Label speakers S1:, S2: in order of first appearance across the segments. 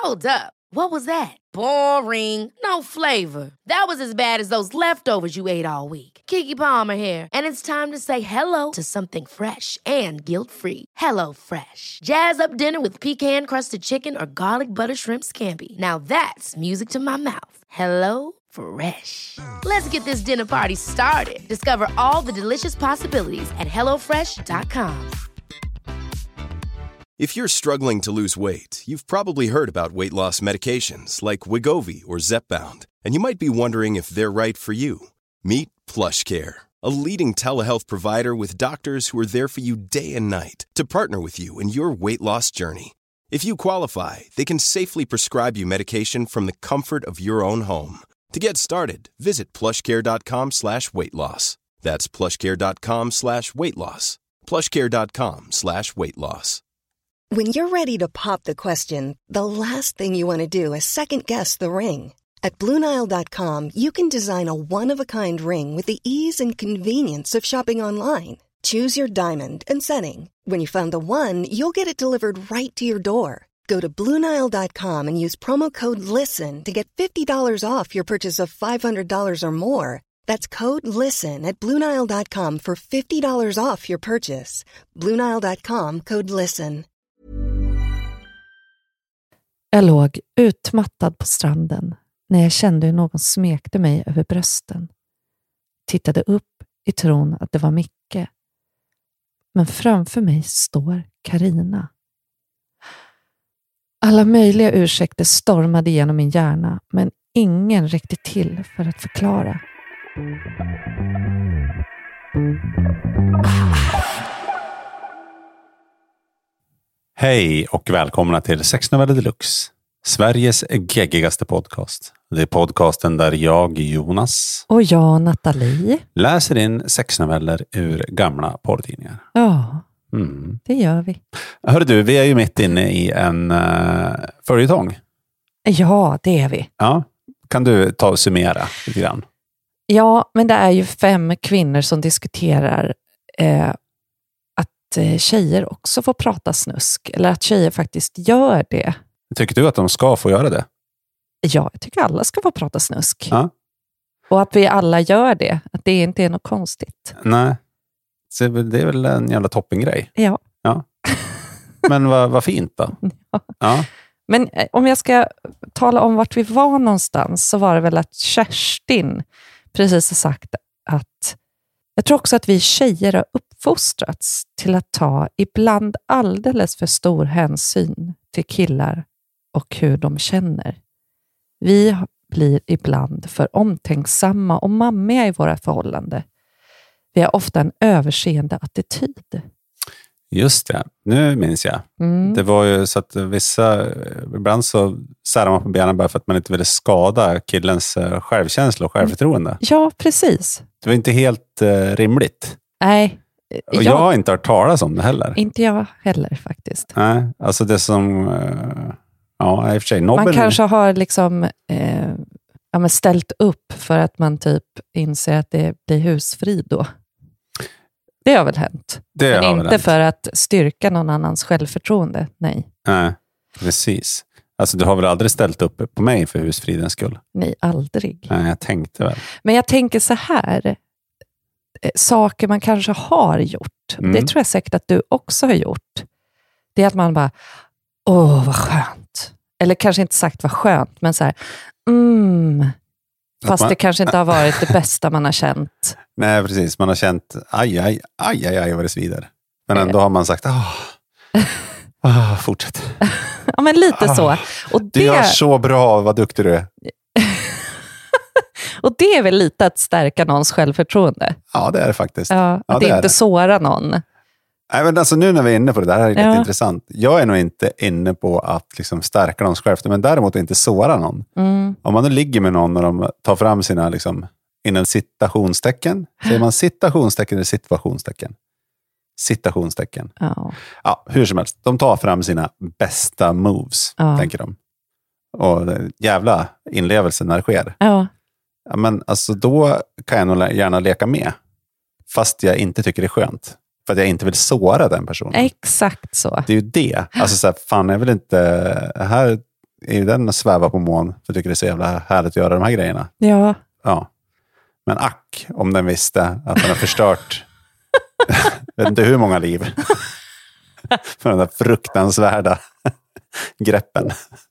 S1: Hold up. What was that? Boring. No flavor. That was as bad as those leftovers you ate all week. Keke Palmer here, and it's time to say hello to something fresh and guilt-free. Hello Fresh. Jazz up dinner with pecan-crusted chicken or garlic butter shrimp scampi. Now that's music to my mouth. Hello Fresh. Let's get this dinner party started. Discover all the delicious possibilities at hellofresh.com.
S2: If you're struggling to lose weight, you've probably heard about weight loss medications like Wegovy or Zepbound, and you might be wondering if they're right for you. Meet PlushCare, a leading telehealth provider with doctors who are there for you day and night to partner with you in your weight loss journey. If you qualify, they can safely prescribe you medication from the comfort of your own home. To get started, visit plushcare.com/weightloss. That's plushcare.com/weightloss. plushcare.com/weightloss.
S3: When you're ready to pop the question, the last thing you want to do is second-guess the ring. At BlueNile.com, you can design a one-of-a-kind ring with the ease and convenience of shopping online. Choose your diamond and setting. When you find the one, you'll get it delivered right to your door. Go to BlueNile.com and use promo code LISTEN to get $50 off your purchase of $500 or more. That's code LISTEN at BlueNile.com for $50 off your purchase. BlueNile.com, code LISTEN.
S4: Jag låg utmattad på stranden när jag kände hur någon smekte mig över brösten. Tittade upp i tron att det var Micke. Men framför mig står Karina. Alla möjliga ursäkter stormade genom min hjärna, men ingen räckte till för att förklara.
S5: Hej och välkomna till Sexnoveller Deluxe, Sveriges geggigaste podcast. Det är podcasten där jag, Jonas
S4: och jag, Nathalie,
S5: läser in sexnoveller ur gamla porrtidningar.
S4: Ja, det gör vi.
S5: Hörru du, vi är ju mitt inne i en följetong.
S4: Ja, det är vi.
S5: Ja, kan du ta och summera lite grann?
S4: Ja, men det är ju 5 kvinnor som diskuterar att tjejer också får prata snusk. Eller att tjejer faktiskt gör det.
S5: Tycker du att de ska få göra det?
S4: Ja, jag tycker alla ska få prata snusk.
S5: Ja.
S4: Och att vi alla gör det. Att det inte är något konstigt.
S5: Nej, så det är väl en jävla toppengrej.
S4: Ja.
S5: Men vad fint då. Ja.
S4: Men om jag ska tala om vart vi var någonstans, så var det väl att Kerstin precis har sagt att jag tror också att vi tjejer har uppfostrats till att ta ibland alldeles för stor hänsyn till killar och hur de känner. Vi blir ibland för omtänksamma och mammiga i våra förhållanden. Vi har ofta en överseende attityd.
S5: Just det, nu minns jag. Det var ju så att ibland så särar man på benen bara för att man inte ville skada killens självkänsla och självförtroende.
S4: Ja, precis.
S5: Det var inte helt rimligt.
S4: Nej.
S5: Och jag har inte hört talas om det heller.
S4: Inte jag heller faktiskt.
S5: Nej, alltså det som... ja, i och för sig.
S4: Man kanske har liksom ställt upp för att man typ inser att det blir husfrid då. Det har väl hänt. Men inte för att styrka någon annans självförtroende. Nej,
S5: precis. Alltså du har väl aldrig ställt upp på mig för husfridens skull?
S4: Nej, aldrig.
S5: Nej, jag tänkte väl.
S4: Men jag tänker så här. Saker man kanske har gjort. Det tror jag säkert att du också har gjort. Det är att man bara, vad skönt. Eller kanske inte sagt vad skönt, men så här, fast det kanske inte har varit det bästa man har känt.
S5: Nej, precis. Man har känt, aj vad det svider. Men ändå har man sagt, fortsätt.
S4: Ja, men lite så. Och
S5: du gör så bra, vad duktig du är.
S4: Och det är väl lite att stärka någons självförtroende.
S5: Ja, det är det faktiskt.
S4: Ja, att inte såra någon.
S5: Nej, men alltså nu när vi är inne på det här är lite intressant. Jag är nog inte inne på att liksom stärka någons självförtroende, men däremot inte såra någon. Om man nu ligger med någon och de tar fram sina liksom, inom citationstecken. Säger man citationstecken eller situationstecken? Citationstecken. Ja, hur som helst. De tar fram sina bästa moves, tänker de. Och jävla inlevelse när det sker. Ja, men alltså då kan jag nog gärna leka med. Fast jag inte tycker det är skönt. För att jag inte vill såra den personen.
S4: Exakt så.
S5: Det är ju det. Alltså så här, fan jag vill inte... Här är ju den att sväva på mån. För jag tycker det är så jävla härligt att göra de här grejerna.
S4: Ja.
S5: Ja. Men ack, om den visste att den har förstört vet inte hur många liv. För den där fruktansvärda greppen.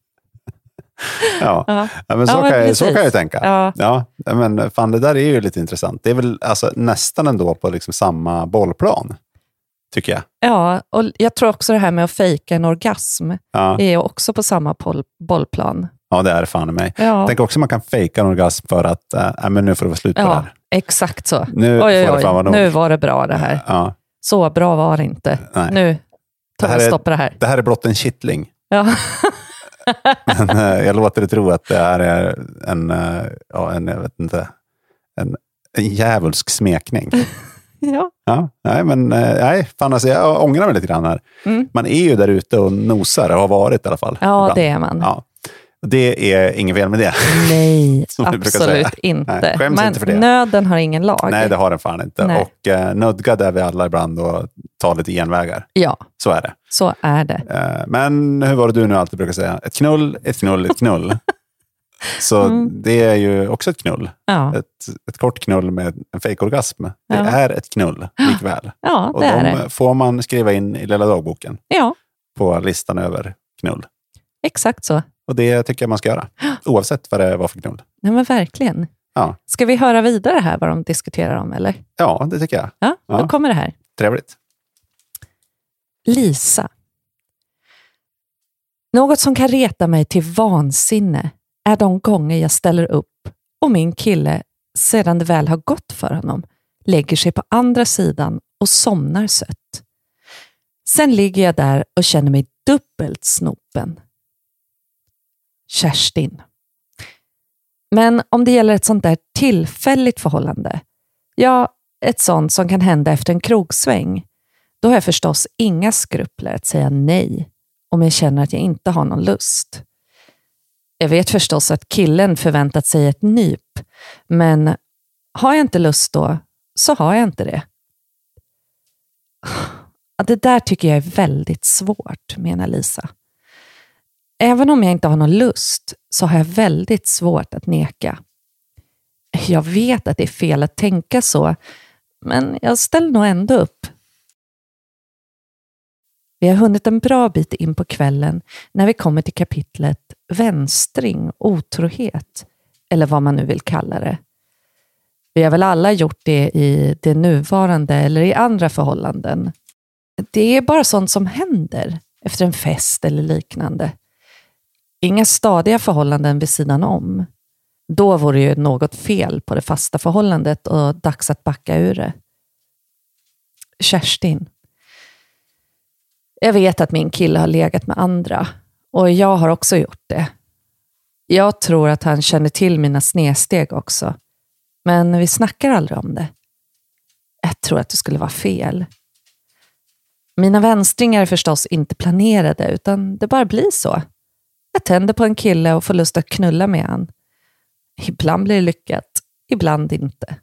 S5: Ja. Men så kan jag tänka. Ja, men fan, det där är ju lite intressant. Det är väl alltså nästan ändå på liksom samma bollplan, tycker jag.
S4: Ja, och jag tror också det här med att fejka en orgasm är också på samma bollplan.
S5: Ja, det är fan i mig.
S4: Ja.
S5: Jag tänker också att man kan fejka en orgasm för att men nu får det vara slut på det här.
S4: Exakt så.
S5: Nu
S4: var det bra det här.
S5: Ja.
S4: Så bra var det inte. Nej. Nu tar vi stopp på det här.
S5: Det här är blott en kittling.
S4: Ja.
S5: Men jag låter det tro att det här är jag vet inte, en djävulsk smekning. Ja, nej, fan alltså, jag ångrar mig lite grann här. Man är ju där ute och nosar, och har varit i alla fall.
S4: Ja, ibland. Det är man.
S5: Ja. Det är ingen fel med det.
S4: Nej, absolut inte.
S5: Nej, skäms
S4: men
S5: inte för det.
S4: Nöden har ingen lag.
S5: Nej, det har den fan inte. Nej. Och nödgad är vi alla ibland och tar lite genvägar.
S4: Ja,
S5: så är det.
S4: Så är det.
S5: Men hur var det du nu alltid brukar säga? Ett knull, ett knull, ett knull. Så det är ju också ett knull. Ja. Ett kort knull med en fejkorgasm. Det är ett knull likväl.
S4: Ja,
S5: och de får man skriva in i lilla dagboken.
S4: Ja.
S5: På listan över knull.
S4: Exakt så.
S5: Och det tycker jag man ska göra. Oavsett vad det var för knull.
S4: Nej, men verkligen.
S5: Ja.
S4: Ska vi höra vidare här vad de diskuterar om, eller?
S5: Ja, det tycker jag.
S4: Ja, då kommer det här.
S5: Trevligt.
S4: Lisa. Något som kan reta mig till vansinne är de gånger jag ställer upp och min kille, sedan det väl har gått för honom, lägger sig på andra sidan och somnar sött. Sen ligger jag där och känner mig dubbelt snopen. Kerstin. Men om det gäller ett sånt där tillfälligt förhållande, ett sånt som kan hända efter en krogsväng, då har jag förstås inga skrupler att säga nej om jag känner att jag inte har någon lust. Jag vet förstås att killen förväntat sig ett nyp, men har jag inte lust då, så har jag inte det. Det där tycker jag är väldigt svårt, menar Lisa. Även om jag inte har någon lust så har jag väldigt svårt att neka. Jag vet att det är fel att tänka så, men jag ställer nog ändå upp. Vi har hunnit en bra bit in på kvällen när vi kommer till kapitlet vänstring, otrohet, eller vad man nu vill kalla det. Vi har väl alla gjort det i det nuvarande eller i andra förhållanden. Det är bara sånt som händer efter en fest eller liknande. Inga stadiga förhållanden vid sidan om. Då vore ju något fel på det fasta förhållandet och dags att backa ur det. Kerstin. Jag vet att min kille har legat med andra och jag har också gjort det. Jag tror att han känner till mina snedsteg också. Men vi snackar aldrig om det. Jag tror att det skulle vara fel. Mina vänstringar är förstås inte planerade utan det bara blir så. Jag tänder på en kille och får lust att knulla med han. Ibland blir det lyckat, ibland inte.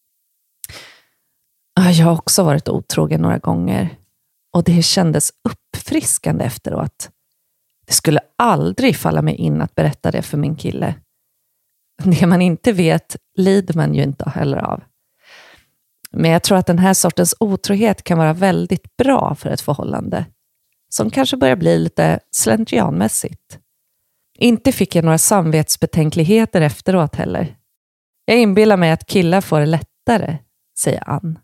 S4: Jag har också varit otrogen några gånger. Och det kändes uppfriskande efteråt. Det skulle aldrig falla mig in att berätta det för min kille. Det man inte vet lider man ju inte heller av. Men jag tror att den här sortens otrohet kan vara väldigt bra för ett förhållande. Som kanske börjar bli lite slentrianmässigt. Inte fick jag några samvetsbetänkligheter efteråt heller. Jag inbillar mig att killar får det lättare, säger Ann.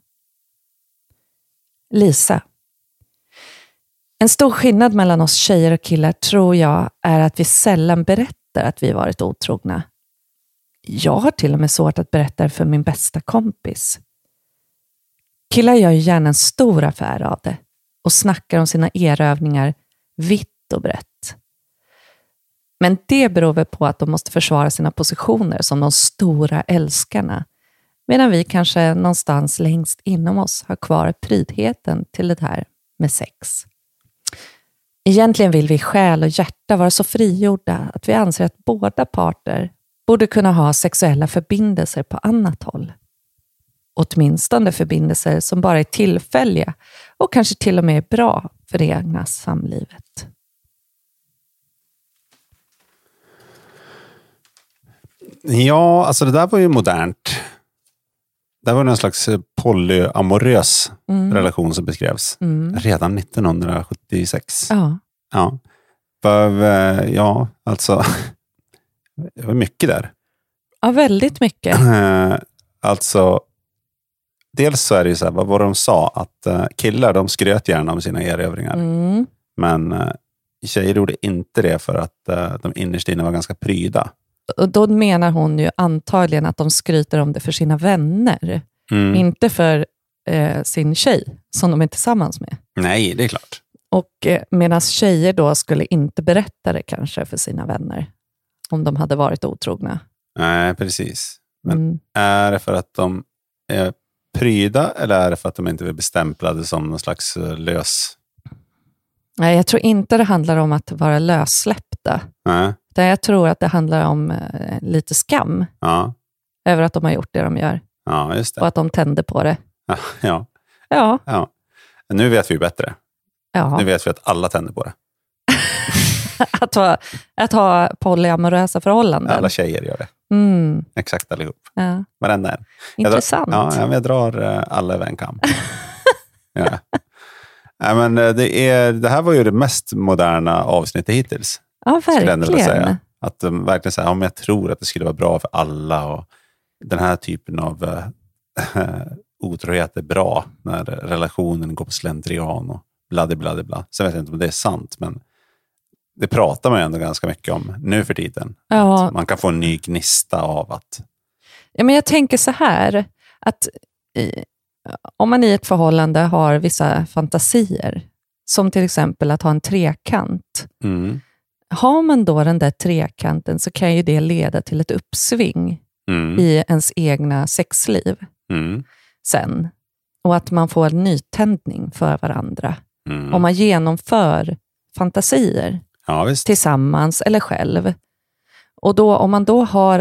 S4: Lisa. En stor skillnad mellan oss tjejer och killar tror jag är att vi sällan berättar att vi varit otrogna. Jag har till och med svårt att berätta det för min bästa kompis. Killar gör ju gärna en stor affär av det och snackar om sina erövningar vitt och brett. Men det beror väl på att de måste försvara sina positioner som de stora älskarna. Medan vi kanske någonstans längst inom oss har kvar prydheten till det här med sex. Egentligen vill vi i själ och hjärta vara så frigjorda att vi anser att båda parter borde kunna ha sexuella förbindelser på annat håll. Åtminstone förbindelser som bara är tillfälliga och kanske till och med är bra för det egna samlivet.
S5: Ja, alltså det där var ju modernt. Det var en slags polyamorös relation som beskrevs redan 1976.
S4: Ja.
S5: Ja. Ja, alltså det var mycket där.
S4: Ja, väldigt mycket.
S5: Alltså dels så är det ju så här, vad de sa, att killar de skröt gärna om sina erövringar. Men tjejer gjorde inte det för att de innerst inne var ganska pryda.
S4: Och då menar hon ju antagligen att de skryter om det för sina vänner. Inte för sin tjej som de är tillsammans med.
S5: Nej, det är klart.
S4: Och medan tjejer då skulle inte berätta det kanske för sina vänner om de hade varit otrogna.
S5: Nej, precis. Men är det för att de är pryda eller är det för att de inte vill bli stämplade som någon slags lös?
S4: Nej, jag tror inte det handlar om att vara lössläppta.
S5: Nej.
S4: Utan jag tror att det handlar om lite skam över att de har gjort det de gör.
S5: Ja, just det.
S4: Och att de tände på det.
S5: Ja. Nu vet vi bättre.
S4: Ja.
S5: Nu vet vi att alla tänder på det.
S4: att ha polyamorösa förhållanden.
S5: Alla tjejer gör det. Exakt allihop.
S4: Ja.
S5: Varenda en.
S4: Intressant.
S5: Jag drar alla över en kam. Ja. Nej, men det här var ju det mest moderna avsnittet hittills.
S4: Ja, verkligen.
S5: Säga. Att de verkligen säger, om jag tror att det skulle vara bra för alla och den här typen av otrohet är bra när relationen går på slentrian och bla. Sen vet jag inte om det är sant, men det pratar man ju ändå ganska mycket om nu för tiden.
S4: Ja.
S5: Man kan få en ny gnista av att...
S4: Ja, men jag tänker så här, att om man i ett förhållande har vissa fantasier, som till exempel att ha en trekant. Har man då den där trekanten så kan ju det leda till ett uppsving i ens egna sexliv sen. Och att man får en nytändning för varandra. Om man genomför fantasier tillsammans eller själv. Och då, om man då har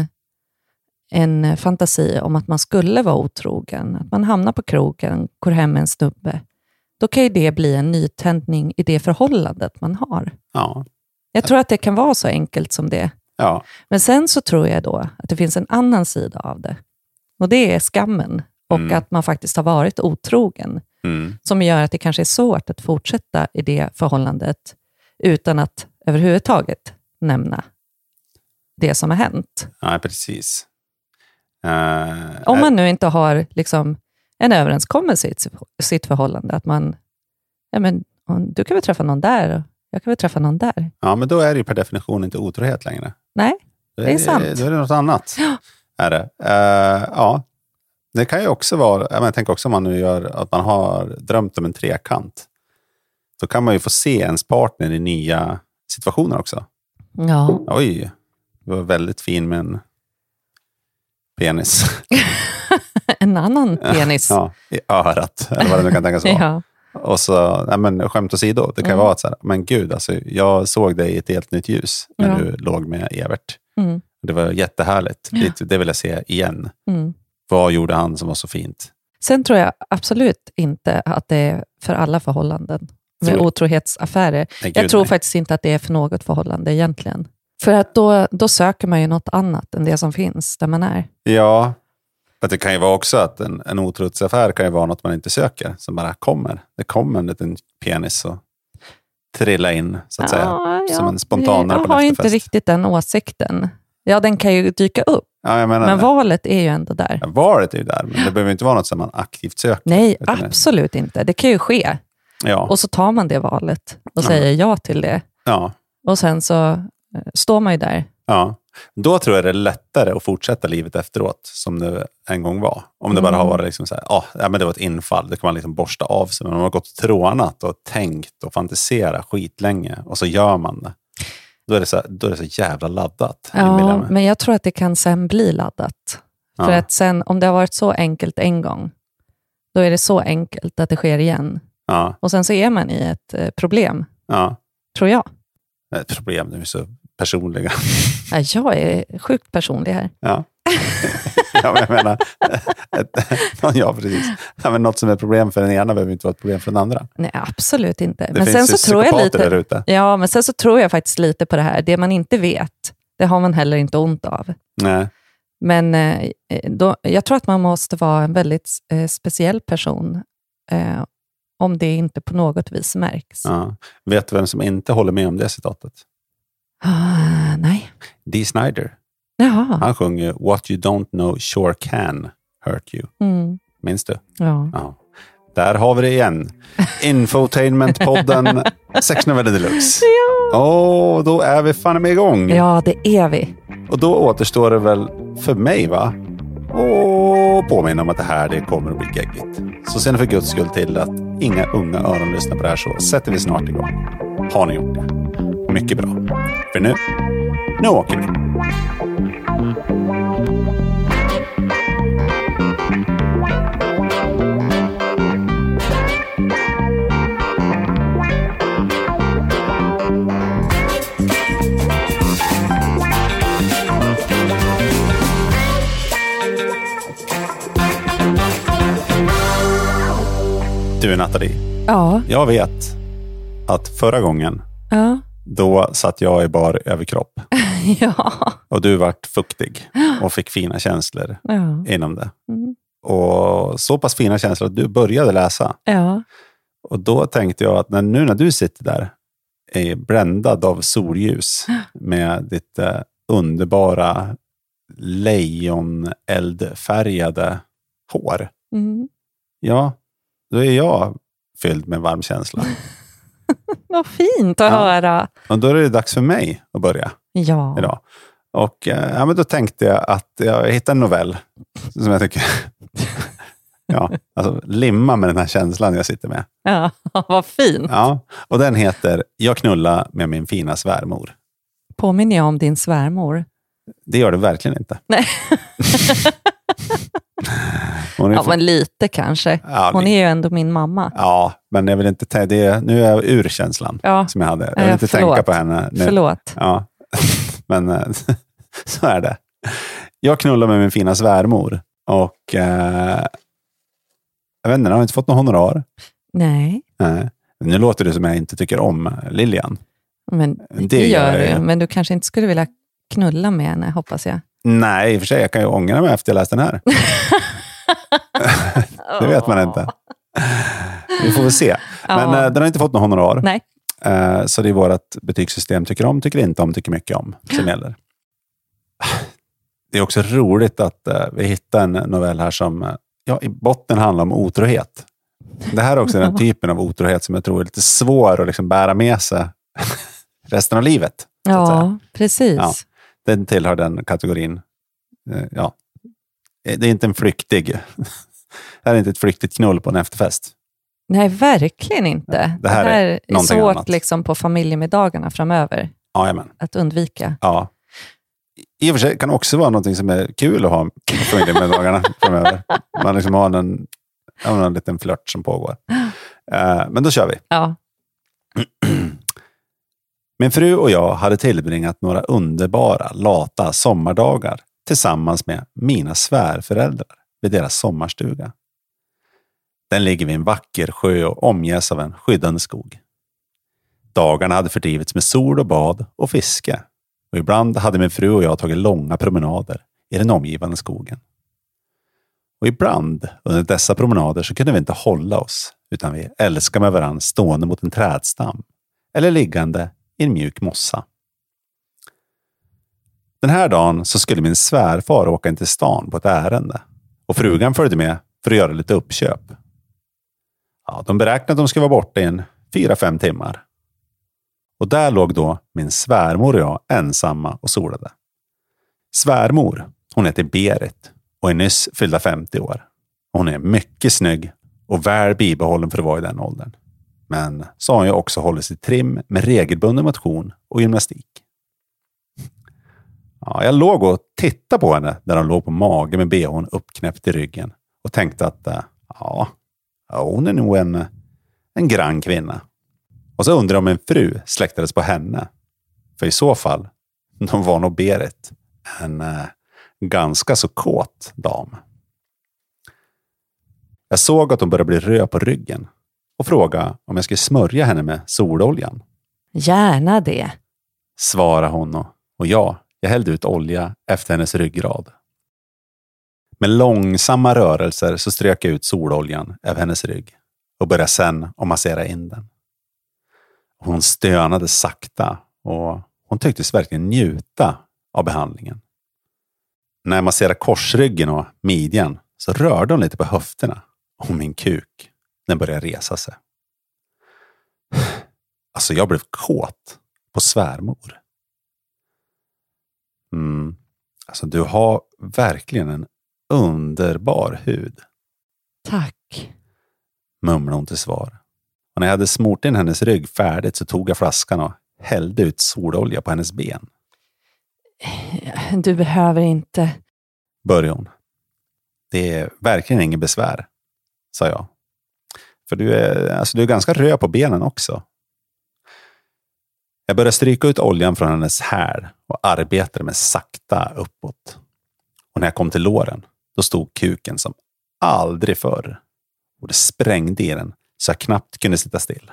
S4: en fantasi om att man skulle vara otrogen, att man hamnar på krogen, går hem med en snubbe, då kan ju det bli en nytändning i det förhållandet man har.
S5: Ja.
S4: Jag tror att det kan vara så enkelt som det.
S5: Ja.
S4: Men sen så tror jag då att det finns en annan sida av det. Och det är skammen. Och att man faktiskt har varit otrogen. Som gör att det kanske är svårt att fortsätta i det förhållandet utan att överhuvudtaget nämna det som har hänt.
S5: Ja, precis.
S4: Om man nu inte har liksom en överenskommelse i sitt förhållande. Att man, ja men du kan väl träffa någon där och jag kan väl träffa någon där.
S5: Ja, men då är det ju per definition inte otrohet längre.
S4: Nej, det är sant.
S5: Då är det något annat. Ja. Är det. Ja, det kan ju också vara, jag tänker också om man nu gör att man har drömt om en trekant. Då kan man ju få se ens partner i nya situationer också.
S4: Ja.
S5: Oj, det var väldigt fin med en penis.
S4: En annan penis.
S5: Ja, i örat. Eller vad det nu kan tänkas vara.
S4: Ja.
S5: Och så, nej men skämt åsido. Det kan ju vara att så här, men gud, alltså, jag såg dig i ett helt nytt ljus när du låg med Evert. Det var jättehärligt. Det vill jag se igen. Vad gjorde han som var så fint?
S4: Sen tror jag absolut inte att det är för alla förhållanden med otrohetsaffärer. Jag tror faktiskt inte att det är för något förhållande egentligen. För att då söker man ju något annat än det som finns där man är.
S5: Ja, för det kan ju vara också att en otrohetsaffär kan ju vara något man inte söker. Som bara kommer. Det kommer en liten penis och trilla in så att säga. Som en spontanare på
S4: jag har
S5: efterfest.
S4: inte riktigt den åsikten. Ja, den kan ju dyka upp.
S5: Ja, jag menar
S4: men valet är ju ändå där.
S5: Ja, valet är ju där, men det behöver inte vara något som man aktivt söker.
S4: Nej, absolut inte. Det kan ju ske.
S5: Ja.
S4: Och så tar man det valet och säger ja till det.
S5: Ja.
S4: Och sen så står man ju där.
S5: Ja. Då tror jag det är lättare att fortsätta livet efteråt som det en gång var. Om det bara har varit liksom så här, ja, men det var ett infall. Det kan man liksom borsta av sig. Men om man har gått och trånat och tänkt och fantiserat skitlänge och så gör man det. Då är det så jävla laddat.
S4: Ja, men jag tror att det kan sen bli laddat. För att sen, om det har varit så enkelt en gång, då är det så enkelt att det sker igen.
S5: Ja.
S4: Och sen så är man i ett problem.
S5: Ja.
S4: Tror jag.
S5: Ett problem, de är så personliga.
S4: Ja, jag är sjukt personlig här.
S5: Ja. Ja, men jag menar, ja, precis. Ja, men något som är ett problem för den ena behöver inte vara ett problem för den andra.
S4: Nej, absolut inte.
S5: Det men finns sen så tror jag lite.
S4: Ja, men sen så tror jag faktiskt lite på det här. Det man inte vet, Det har man heller inte ont av.
S5: Nej.
S4: Men jag tror att man måste vara en väldigt speciell person om det inte på något vis märks.
S5: Ja. Vet du vem som inte håller med om det citatet?
S4: Nej.
S5: Dee Snider.
S4: Jaha.
S5: Han sjunger What you don't know sure can hurt you. Minns du?
S4: Ja.
S5: Ja. Där har vi det igen. Infotainment-podden Sex Noveller Deluxe. Ja. Då är vi fan med igång.
S4: Ja, det är vi.
S5: Och då återstår det väl för mig, va? Och påminna om att det här det kommer att bli geggigt. Så ser ni för Guds skull till att inga unga öron lyssnar på det här, så sätter vi snart igång. Har ni gjort det? Mycket bra. För nu åker vi. Du, Nathalie.
S4: Ja.
S5: Jag vet att förra gången då satt jag i bar överkropp.
S4: Ja.
S5: Och du vart fuktig och fick fina känslor inom det. Och så pass fina känslor att du började läsa.
S4: Ja.
S5: Och då tänkte jag att när du sitter där är bländad av solljus med ditt underbara lejoneldfärgade hår. Ja, då är jag fylld med varm känsla.
S4: Vad fint att höra.
S5: Och då är det dags för mig att börja idag. Och men då tänkte jag att jag hittade en novell som jag tycker limma med den här känslan jag sitter med.
S4: Ja, vad fint.
S5: Ja, och den heter Jag knullar med min fina svärmor.
S4: Påminner jag om din svärmor?
S5: Det gör det verkligen inte.
S4: Nej. Men lite kanske. Ja, hon är ju ändå min mamma.
S5: Ja, men jag vill inte nu är jag ur känslan som jag hade. Jag vill inte tänka på henne nu.
S4: Förlåt.
S5: Ja, men så är det. Jag knullar med min fina svärmor. Och jag vet inte, jag har inte fått någon honorar.
S4: Nej.
S5: Nu låter det som jag inte tycker om Lilian.
S4: Men det gör du. Men du kanske inte skulle vilja knulla med henne, hoppas jag.
S5: Nej, i och för sig. Jag kan ju ångra mig efter jag läst den här. Det vet man inte. Vi får väl se. Men den har inte fått någon honorar.
S4: Nej.
S5: Så det är vårt betygssystem. Tycker om, tycker inte om, tycker mycket om. Som gäller. Det är också roligt att vi hittar en novell här som i botten handlar om otrohet. Det här är också den typen av otrohet som jag tror är lite svår att liksom bära med sig resten av livet.
S4: Ja, precis.
S5: Ja, den tillhör den kategorin. Ja. Det är inte en flyktig. Det här är inte ett flyktigt knull på en efterfest.
S4: Nej, verkligen inte.
S5: Det här är
S4: svårt
S5: annat.
S4: Liksom på familjemiddagarna framöver.
S5: Jajamän.
S4: Att undvika.
S5: Ja. I och för sig kan också vara något som är kul att ha på familjemiddagarna framöver. Man liksom har en liten flört som pågår. Men då kör vi.
S4: Ja.
S5: Min fru och jag hade tillbringat några underbara, lata sommardagar tillsammans med mina svärföräldrar vid deras sommarstuga. Den ligger vid en vacker sjö och omges av en skyddande skog. Dagarna hade fördrivits med sol och bad och fiske. Och ibland hade min fru och jag tagit långa promenader i den omgivande skogen. Och ibland under dessa promenader så kunde vi inte hålla oss, utan vi älskade med varandra stående mot en trädstam eller liggande i en mjuk mossa. Den här dagen så skulle min svärfar åka in till stan på ett ärende. Och frugan följde med för att göra lite uppköp. Ja, de beräknade att de skulle vara borta i 4-5 timmar. Och där låg då min svärmor och jag ensamma och solade. Svärmor, hon heter Berit och är nyss fyllda 50 år. Hon är mycket snygg och väl bibehållen för att vara i den åldern. Men så har hon ju också hållit sig trim med regelbunden motion och gymnastik. Ja, jag låg och tittade på henne där hon låg på mage med behån uppknäppt i ryggen. Och tänkte att hon är nog en grann kvinna. Och så undrar om en fru släktades på henne. För i så fall, de var nog Berit en ganska så kåt dam. Jag såg att hon började bli röd på ryggen. Och frågade om jag skulle smörja henne med sololjan.
S4: Gärna det.
S5: Svarade hon och jag Jag hällde ut olja efter hennes ryggrad. Med långsamma rörelser så strök jag ut sololjan över hennes rygg och började sen att massera in den. Hon stönade sakta och hon tycktes verkligen njuta av behandlingen. När jag masserade korsryggen och midjan så rörde hon lite på höfterna och min kuk, den började resa sig. Alltså jag blev kåt på svärmor. Alltså du har verkligen en underbar hud.
S4: Tack.
S5: Mumlade hon till svar. Och när jag hade smort in hennes rygg färdigt så tog jag flaskan och hällde ut sololja på hennes ben.
S4: Du behöver inte.
S5: Började hon. Det är verkligen ingen besvär, sa jag. För du är ganska röd på benen också. Jag började stryka ut oljan från hennes häl och arbetade med sakta uppåt. Och när jag kom till låren, då stod kuken som aldrig förr. Och det sprängde i den så jag knappt kunde sitta still.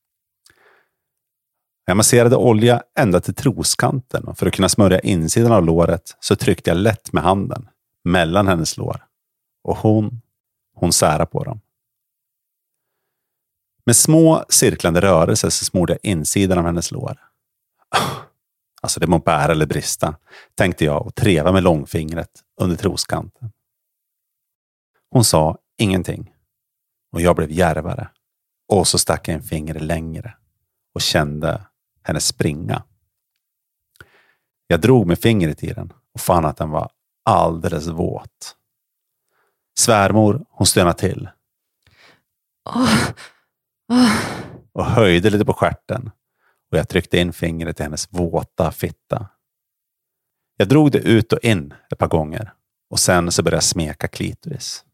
S5: Jag masserade olja ända till troskanten och för att kunna smörja insidan av låret så tryckte jag lätt med handen mellan hennes lår. Och hon särade på dem. Med små cirklande rörelser så smorde jag insidan av hennes lår. Alltså det må bära eller brista, tänkte jag och treva med långfingret under troskanten. Hon sa ingenting och jag blev djärvare. Och så stack jag en finger längre och kände henne springa. Jag drog med fingret i den och fann att den var alldeles våt. Svärmor, hon stönade till. Och höjde lite på stjärten. Och jag tryckte in fingret i hennes våta fitta. Jag drog det ut och in ett par gånger. Och sen så började jag smeka klitoris.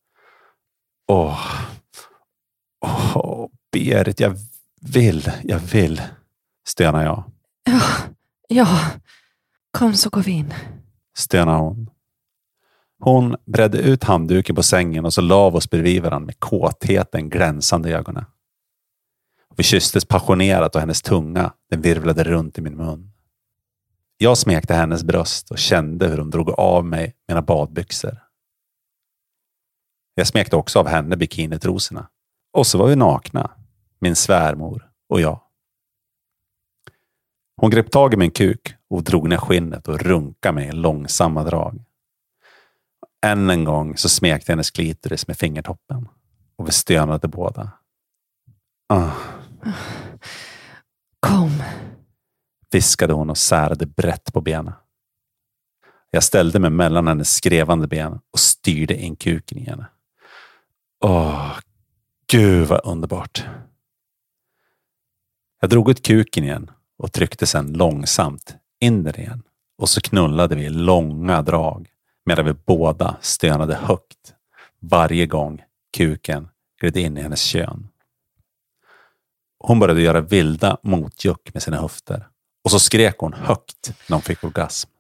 S5: Berit, jag vill, stönar jag.
S4: Ja, kom så går vi in.
S5: Stönar hon. Hon bredde ut handduken på sängen och så la oss bredvid varandra med kåtheten glänsande i ögonen. Vi kysstes passionerat och hennes tunga, den virvlade runt i min mun. Jag smekte hennes bröst och kände hur hon drog av mig mina badbyxor. Jag smekte också av henne bikinitrosorna. Och så var vi nakna, min svärmor och jag. Hon grep tag i min kuk och drog ner skinnet och runkade mig i långsamma drag. Än en gång så smekte hennes klitoris med fingertoppen. Och vi stönade båda.
S4: Kom.
S5: Viskade hon och särade brett på benen. Jag ställde mig mellan hennes skrevande ben och styrde in kuken i henne. Gud vad underbart. Jag drog ut kuken igen och tryckte sedan långsamt in den igen. Och så knullade vi långa drag medan vi båda stönade högt varje gång kuken gled in i hennes kön. Hon började göra vilda motjuck med sina höfter. Och så skrek hon högt när hon fick orgasm.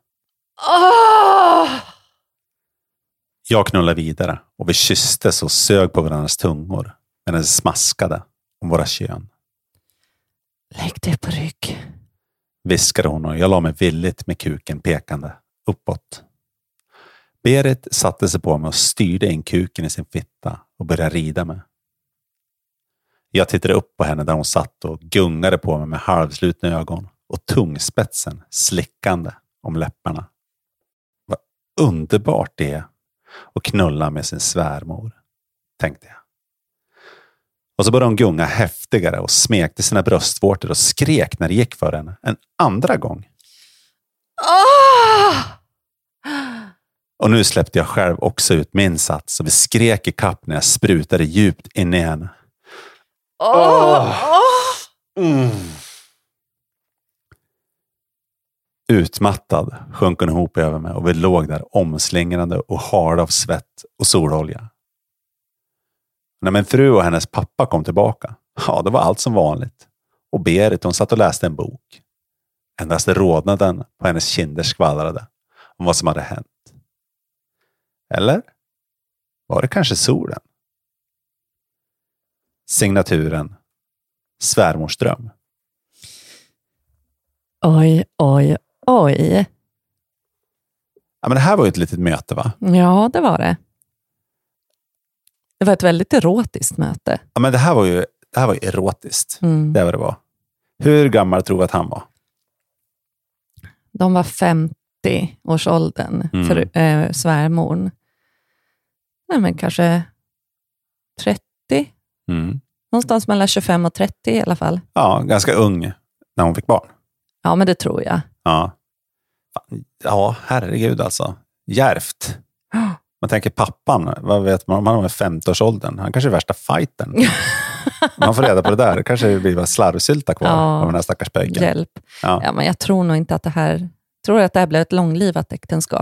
S5: Jag knullade vidare och vi kysstes och sög på varandras tungor medan det smaskade om våra kön.
S4: Lägg dig på rygg.
S5: Viskade hon och jag la mig villigt med kuken pekande uppåt. Berit satte sig på mig och styrde in kuken i sin fitta och började rida mig. Jag tittade upp på henne där hon satt och gungade på mig med halvslutna ögon och tungspetsen slickande om läpparna. Vad underbart det är att knulla med sin svärmor, tänkte jag. Och så började hon gunga häftigare och smekte sina bröstvårtor och skrek när det gick för henne en andra gång. Och nu släppte jag själv också ut min sats och vi skrek i kapp när jag sprutade djupt in i henne. Utmattad sjönk hon ihop över mig och vi låg där omslingrande och hard av svett och sololja. När min fru och hennes pappa kom tillbaka, det var allt som vanligt. Och Berit, hon satt och läste en bok. Endast rodnaden på hennes kinder skvallrade om vad som hade hänt. Eller var det kanske solen? Signaturen Svärmors dröm.
S4: Oj.
S5: Ja, men det här var ju ett litet möte, va?
S4: Ja, det var det. Det var ett väldigt erotiskt möte.
S5: Ja, men det här var ju erotiskt. Det var det var. Hur gammal tror du att han var?
S4: De var 50-årsåldern för svärmorn. Nej, men kanske 30. Någonstans mellan 25 och 30 i alla fall.
S5: Ja, ganska ung när hon fick barn.
S4: Ja, men det tror jag.
S5: Ja, herregud alltså. Djärvt. Man tänker pappan, vad vet man om han är 50-årsåldern? Han kanske är värsta fighten. Man får reda på det där. Kanske det blir bara slarvsylta kvar av den här stackars pöjken.
S4: Hjälp. Ja, men jag tror nog inte att det här... Tror att det här blev ett långlivat äktenskap?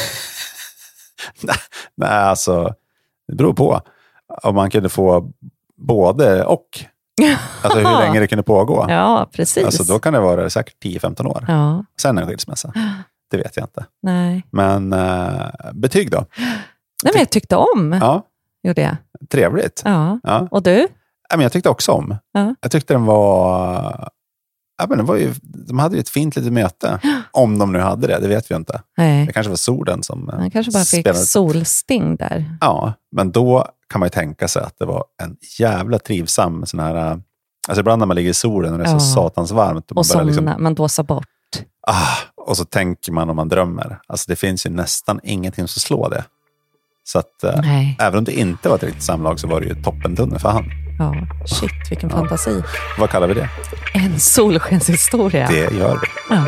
S5: Nej, alltså det beror på. Om man kunde få både och. Alltså hur länge det kunde pågå.
S4: Ja, precis.
S5: Alltså då kan det vara säkert 10-15 år.
S4: Ja.
S5: Sen en skilsmässa. Det vet jag inte.
S4: Nej.
S5: Men betyg då?
S4: Nej, men jag tyckte om.
S5: Ja.
S4: Gjorde jag.
S5: Trevligt.
S4: Ja.
S5: Ja.
S4: Och du?
S5: Ja, men jag tyckte också om.
S4: Ja.
S5: Jag tyckte den var... Ja, men de hade ju ett fint litet möte. Om de nu hade det vet vi inte.
S4: Nej.
S5: Det kanske var solen som
S4: Han kanske bara fick solsting där.
S5: Ja, men då kan man ju tänka sig att det var en jävla trivsam sån här... Alltså ibland när man ligger i solen och det är så satans varmt.
S4: Och somna, man dåsar bort.
S5: Och så tänker man om man drömmer. Alltså det finns ju nästan ingenting som slår det. Så att även om det inte var ett riktigt samlag så var det ju toppentunne för han.
S4: Ja, shit, vilken fantasi.
S5: Vad kallar vi det?
S4: En solskenshistoria.
S5: Det gör vi.
S4: Ja.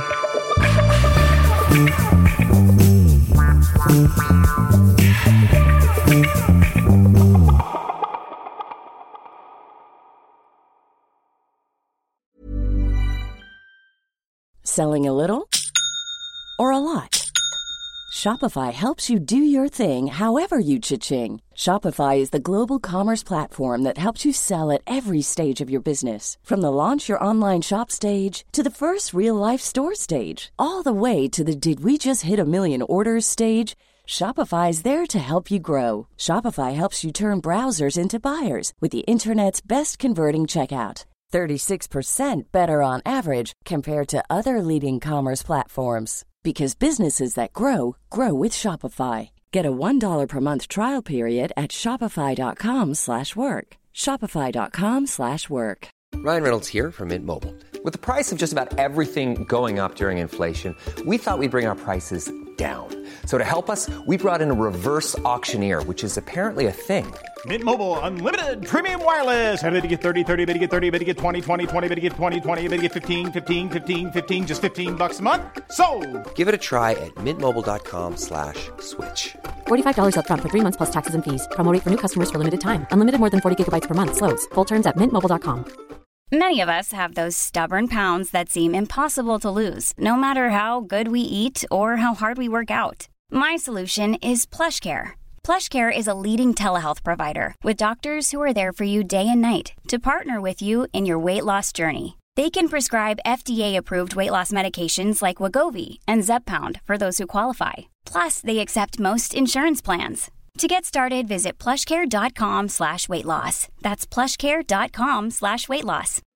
S6: Selling a little or a lot? Shopify helps you do your thing however you cha-ching. Shopify is the global commerce platform that helps you sell at every stage of your business. From the launch your online shop stage to the first real-life store stage, all the way to the did we just hit a million orders stage. Shopify is there to help you grow. Shopify helps you turn browsers into buyers with the internet's best converting checkout. 36% better on average compared to other leading commerce platforms. Because businesses that grow, grow with Shopify. Get a $1 per month trial period at shopify.com/work. Shopify.com/work.
S7: Ryan Reynolds here from Mint Mobile. With the price of just about everything going up during inflation, we thought we'd bring our prices down. So to help us, we brought in a reverse auctioneer, which is apparently a thing.
S8: Mint Mobile Unlimited Premium Wireless. How to get 30, 30, bit to get 30, bit to get 20, 20, 20, bit to get 20, 20, bit to get 15, 15, 15, 15, just $15 a month? Sold!
S7: Give it a try at mintmobile.com/switch.
S9: $45 up front for 3 months plus taxes and fees. Promo rate for new customers for limited time. Unlimited more than 40 gigabytes per month. Slows full terms at mintmobile.com.
S10: Many of us have those stubborn pounds that seem impossible to lose, no matter how good we eat or how hard we work out. My solution is PlushCare. PlushCare is a leading telehealth provider with doctors who are there for you day and night to partner with you in your weight loss journey. They can prescribe FDA-approved weight loss medications like Wegovy and Zepbound for those who qualify. Plus, they accept most insurance plans. To get started, visit plushcare.com/weightloss. That's plushcare.com/weightloss.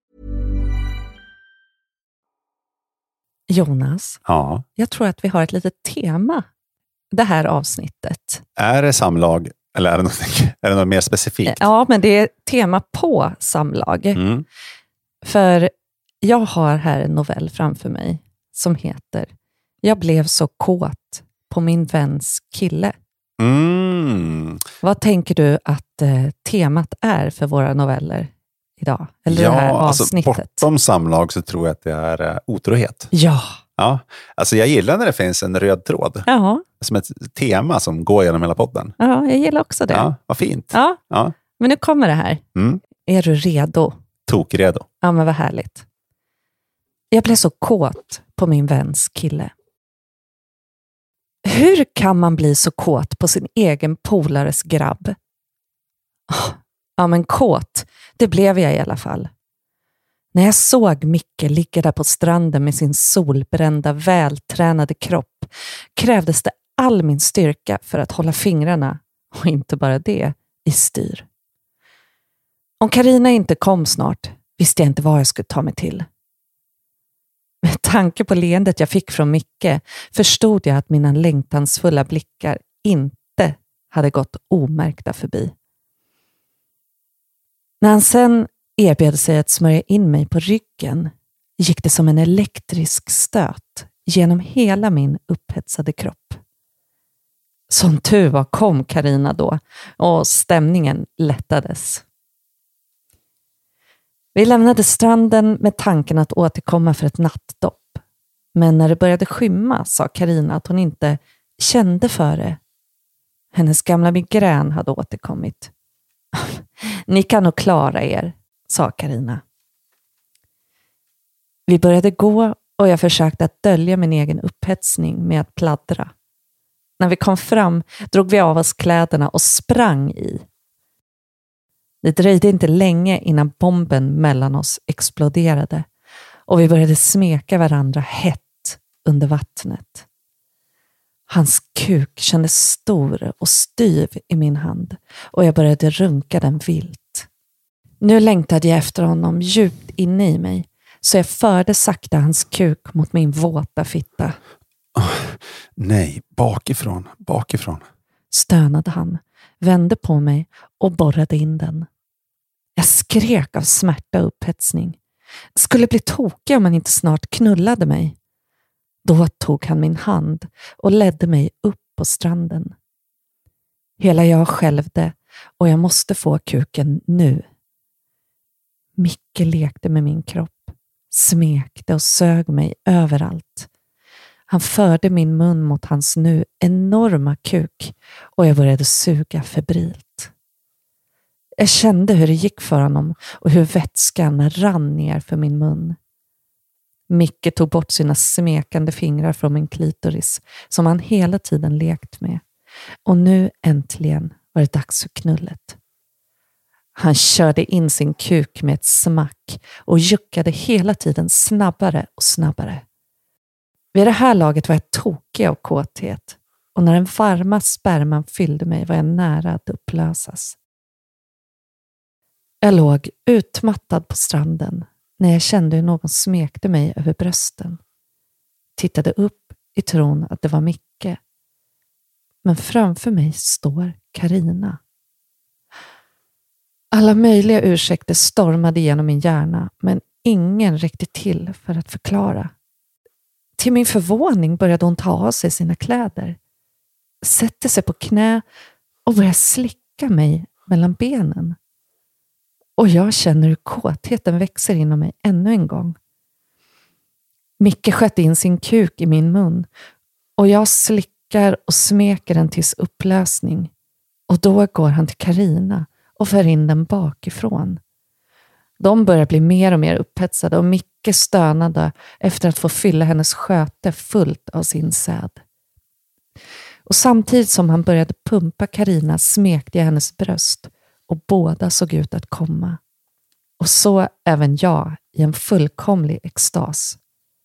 S4: Jonas,
S5: Ja.
S4: Jag tror att vi har ett litet tema det här avsnittet.
S5: Är det samlag eller är det något mer specifikt?
S4: Ja, men det är tema på samlag.
S5: Mm.
S4: För jag har här en novell framför mig som heter Jag blev så kåt på min väns kille.
S5: Mm.
S4: Vad tänker du att temat är för våra noveller idag? Eller det här avsnittet?
S5: Alltså, bortom samlag så tror jag att det är otrohet.
S4: Ja.
S5: Ja. Alltså jag gillar när det finns en röd tråd.
S4: Ja.
S5: Som ett tema som går genom hela podden.
S4: Ja, jag gillar också det.
S5: Ja, vad fint.
S4: Ja.
S5: Ja.
S4: Men nu kommer det här.
S5: Mm.
S4: Är du redo?
S5: Tokredo.
S4: Ja, men vad härligt. Jag blev så kåt på min väns kille. Hur kan man bli så kåt på sin egen polares grabb? Ja, men kåt, det blev jag i alla fall. När jag såg Micke ligga där på stranden med sin solbrända, vältränade kropp krävdes det all min styrka för att hålla fingrarna, och inte bara det, i styr. Om Karina inte kom snart visste jag inte vad jag skulle ta mig till. Men tanke på leendet jag fick från Micke förstod jag att mina längtansfulla blickar inte hade gått omärkta förbi. När han sen erbjöd sig att smörja in mig på ryggen gick det som en elektrisk stöt genom hela min upphetsade kropp. Som tur var kom Carina då och stämningen lättades. Vi lämnade stranden med tanken att återkomma för ett nattdopp. Men när det började skymma sa Carina att hon inte kände för det. Hennes gamla migrän hade återkommit. Ni kan nog klara er, sa Carina. Vi började gå och jag försökte att dölja min egen upphetsning med att pladdra. När vi kom fram drog vi av oss kläderna och sprang i. Det dröjde inte länge innan bomben mellan oss exploderade och vi började smeka varandra hett under vattnet. Hans kuk kändes stor och styv i min hand och jag började runka den vilt. Nu längtade jag efter honom djupt inne i mig så jag förde sakta hans kuk mot min våta fitta.
S5: Nej, bakifrån.
S4: Stönade han, vände på mig och borrade in den. Jag skrek av smärta och upphetsning. Skulle bli tokig om han inte snart knullade mig. Då tog han min hand och ledde mig upp på stranden. Hela jag skälvde och jag måste få kuken nu. Micke lekte med min kropp, smekte och sög mig överallt. Han förde min mun mot hans nu enorma kuk och jag började suga febrilt. Jag kände hur det gick för honom och hur vätskan rann ner för min mun. Micke tog bort sina smekande fingrar från min klitoris som han hela tiden lekt med. Och nu äntligen var det dags för knullet. Han körde in sin kuk med ett smack och juckade hela tiden snabbare och snabbare. Vid det här laget var jag tokig av kåthet och när den varma sperman fyllde mig var jag nära att upplösas. Jag låg utmattad på stranden när jag kände hur någon smekte mig över brösten. Tittade upp i tron att det var Micke. Men framför mig står Carina. Alla möjliga ursäkter stormade genom min hjärna men ingen räckte till för att förklara. Till min förvåning började hon ta av sig sina kläder. Sätter sig på knä och börjar slicka mig mellan benen. Och jag känner hur kåtheten växer inom mig ännu en gång. Micke sköt in sin kuk i min mun och jag slickar och smeker den tills upplösning. Och då går han till Carina och för in den bakifrån. De börjar bli mer och mer upphetsade och Micke stönade efter att få fylla hennes sköte fullt av sin säd. Och samtidigt som han började pumpa Carina smekte jag hennes bröst och båda såg ut att komma. Och så även jag i en fullkomlig extas.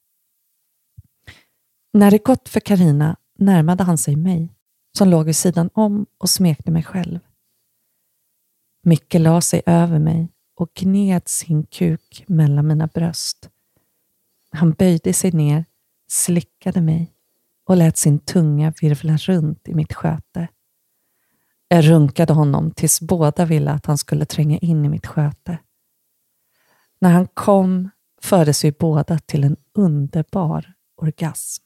S4: När det gått för Carina närmade han sig mig som låg vid sidan om och smekte mig själv. Micke la sig över mig och gned sin kuk mellan mina bröst. Han böjde sig ner, slickade mig och lät sin tunga virvla runt i mitt sköte. Jag runkade honom tills båda ville att han skulle tränga in i mitt sköte. När han kom fördes vi båda till en underbar orgasm.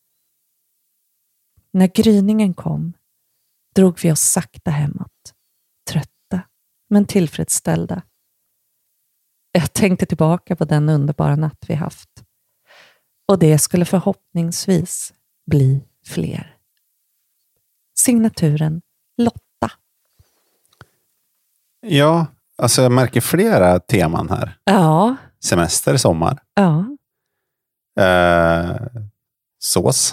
S4: När gryningen kom drog vi oss sakta hemåt, trötta men tillfredsställda. Jag tänkte tillbaka på den underbara natt vi haft. Och det skulle förhoppningsvis bli fler. Signaturen Lotta.
S5: Ja, alltså jag märker flera teman här.
S4: Ja.
S5: Semester, sommar.
S4: Ja.
S5: Sås.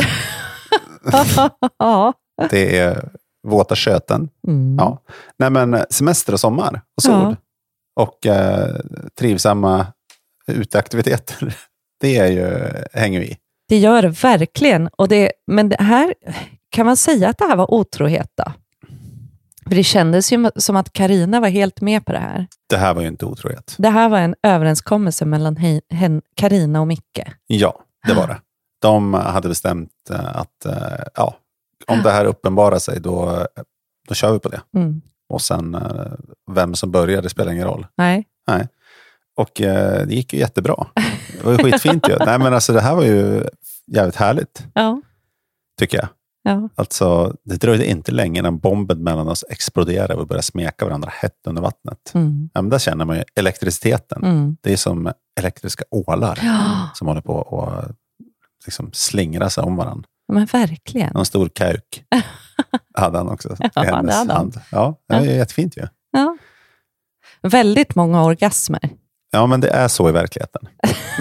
S4: Ja.
S5: Det är våta sköten.
S4: Mm.
S5: Ja. Nej, men semester och sommar och sol.
S4: Ja.
S5: Och trivsamma uteaktiviteter. Det är ju, hänger vi i.
S4: Det gör det verkligen. Men det här, kan man säga att det här var otrohet då? För det kändes ju som att Carina var helt med på det här.
S5: Det här var ju inte otroligt.
S4: Det här var en överenskommelse mellan Carina och Micke.
S5: Ja, det var det. De hade bestämt att om det här uppenbarar sig, då kör vi på det. Mm. Och sen vem som börjar, det spelar ingen roll.
S4: Nej.
S5: Och det gick ju jättebra. Det var ju skitfint ju. Nej, men alltså det här var ju jävligt härligt.
S4: Ja.
S5: Tycker jag.
S4: Ja.
S5: Alltså, det dröjde inte länge när bomben mellan oss exploderade och började smeka varandra hett under vattnet. Mm. Ja, men där känner man ju elektriciteten. Mm. Det är som elektriska ålar som håller på och liksom slingra sig om varandra.
S4: Men verkligen.
S5: En stor kauk hade han också.
S4: Ja, det hade han.
S5: Ja, det är jättefint ju.
S4: Ja. Väldigt många orgasmer.
S5: Ja, men det är så i verkligheten.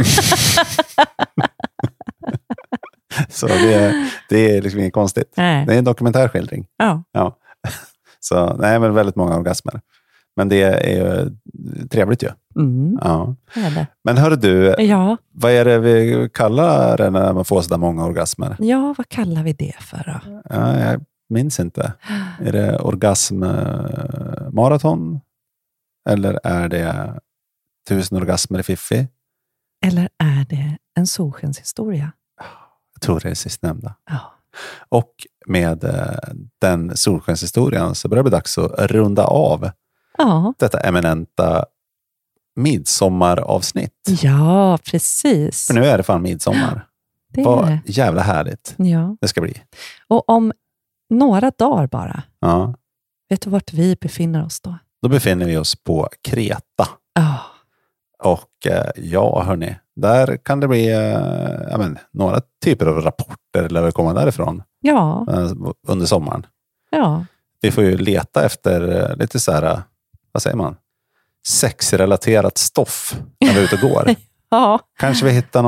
S5: Så det är liksom inget konstigt. Nej. Det är en dokumentärskildring. Ja. Så nej, men väldigt många orgasmer. Men det är ju trevligt ju.
S4: Mm.
S5: Ja.
S4: Det.
S5: Men hörru du, vad är det vi kallar det när man får så där många orgasmer?
S4: Ja, vad kallar vi det för då?
S5: Ja, jag minns inte. Är det orgasmmaraton? Eller är det 1000 orgasmer i Fiffi?
S4: Eller är det en solskenshistoria?
S5: Jag tror det är sistnämnda.
S4: Ja.
S5: Och med den solskenshistorien så börjar det bli dags att runda av detta eminenta midsommaravsnitt.
S4: Ja, precis.
S5: För nu är det fan midsommar. Vad jävla härligt det ska bli.
S4: Och om några dagar bara, vet du vart vi befinner oss då?
S5: Då befinner vi oss på Kreta. Och hörni, där kan det bli några typer av rapporter eller komma därifrån under sommaren.
S4: Ja.
S5: Vi får ju leta efter lite så här, vad säger man? Sexrelaterat stoff när vi är ute och går.
S4: Ja.
S5: Kanske vi hittar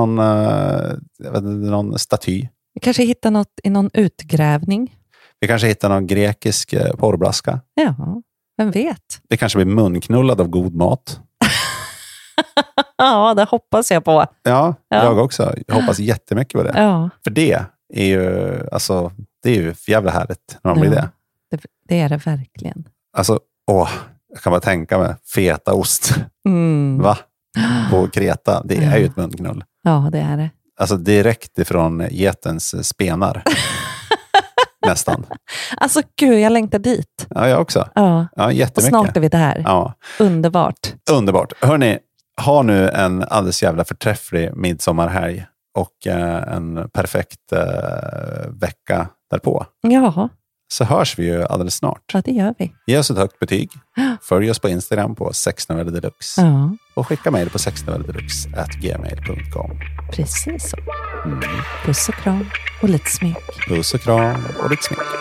S5: någon staty.
S4: Vi kanske hittar något i någon utgrävning.
S5: Vi kanske hittar någon grekisk porrblaska.
S4: Ja, vem vet?
S5: Vi kanske blir munknullad av god mat.
S4: Ja, det hoppas jag på.
S5: Ja, jag också. Jag hoppas jättemycket på det.
S4: Ja.
S5: För det är ju, alltså, det är ju jävla härligt när man blir det.
S4: Det är det verkligen.
S5: Alltså, jag kan bara tänka mig fetaost. Va? På Kreta. Det är ju ett munknull.
S4: Ja, det är det.
S5: Alltså direkt ifrån getens spenar. Nästan.
S4: Alltså gud, jag längtar dit.
S5: Ja, jag också.
S4: Ja,
S5: jättemycket.
S4: Och snart är vi där.
S5: Ja.
S4: Underbart.
S5: Hörrni, ha nu en alldeles jävla förträfflig midsommarhelg och en perfekt vecka därpå.
S4: Ja.
S5: Så hörs vi ju alldeles snart.
S4: Ja, det gör vi.
S5: Ge oss ett högt betyg. Följ oss på Instagram på sexnoveldeluxe.
S4: Ja.
S5: Och skicka mejl på sexnoveldeluxe@gmail.com.
S4: Precis så. Puss och kram och lite smek.
S5: Puss och kram och lite smek.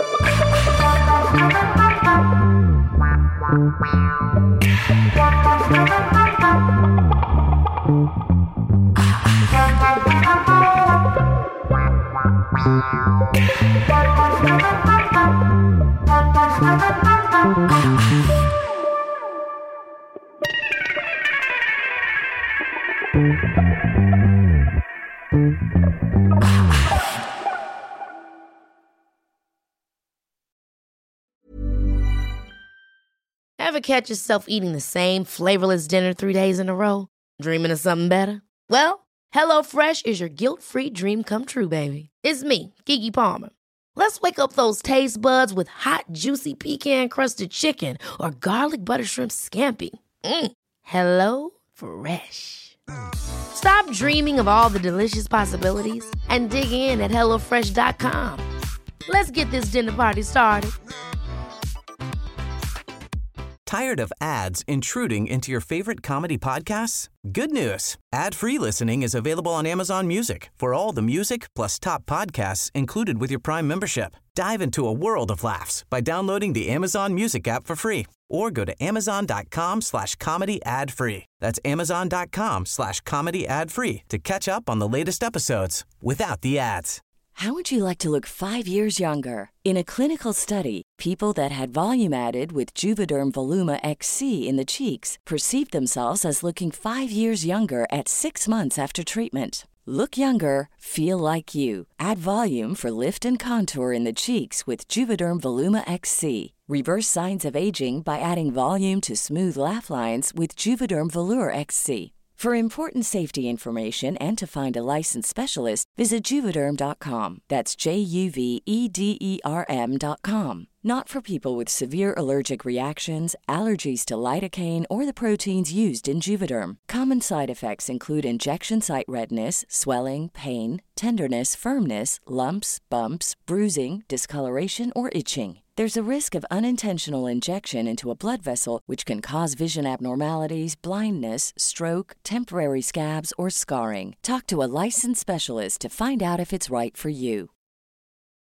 S1: Ever catch yourself eating the same flavorless dinner 3 days in a row? Dreaming of something better? Well, HelloFresh is your guilt-free dream come true, baby. It's me, Keke Palmer. Let's wake up those taste buds with hot, juicy pecan-crusted chicken or garlic butter shrimp scampi. Hello Fresh. Stop dreaming of all the delicious possibilities and dig in at HelloFresh.com. Let's get this dinner party started.
S11: Tired of ads intruding into your favorite comedy podcasts? Good news. Ad-free listening is available on Amazon Music for all the music plus top podcasts included with your Prime membership. Dive into a world of laughs by downloading the Amazon Music app for free or go to amazon.com/comedy ad-free. That's amazon.com/comedy ad-free to catch up on the latest episodes without the ads.
S6: How would you like to look 5 years younger? In a clinical study, people that had volume added with Juvederm Voluma XC in the cheeks perceived themselves as looking 5 years younger at 6 months after treatment. Look younger, feel like you. Add volume for lift and contour in the cheeks with Juvederm Voluma XC. Reverse signs of aging by adding volume to smooth laugh lines with Juvederm Volure XC. For important safety information and to find a licensed specialist, visit Juvederm.com. That's JUVEDERM.com. Not for people with severe allergic reactions, allergies to lidocaine, or the proteins used in Juvederm. Common side effects include injection site redness, swelling, pain, tenderness, firmness, lumps, bumps, bruising, discoloration, or itching. There's a risk of unintentional injection into a blood vessel, which can cause vision abnormalities, blindness, stroke, temporary scabs, or scarring. Talk to a licensed specialist to find out if it's right for you.